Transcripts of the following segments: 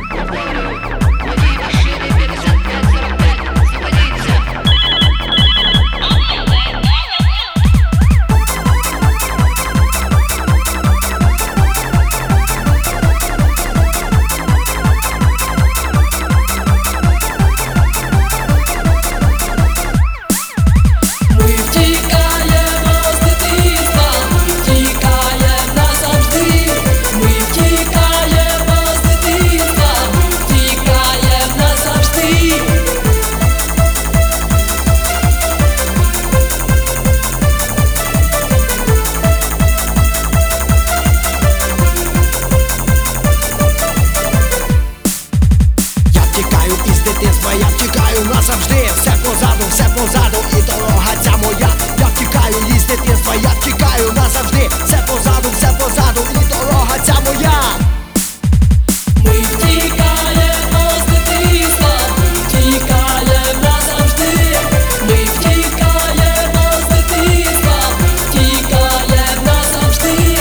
Я втікаю назавжди, все позаду і дорога ця моя. Я втікаю із дитинства, я втікаю назавжди, все позаду і дорога ця моя. Ми втікаємо з дитинства, втікаємо назавжди. Ми втікаємо з дитинства, втікаємо назавжди.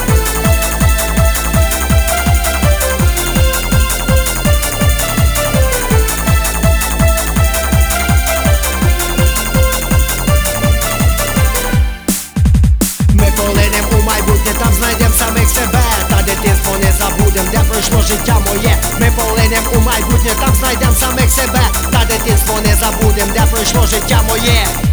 Там знайдем самих себе, та дитинство не забудем, де пройшло життя моє. Ми полинем у майбутнє, там знайдем самих себе, та дитинство не забудем, де пройшло життя моє.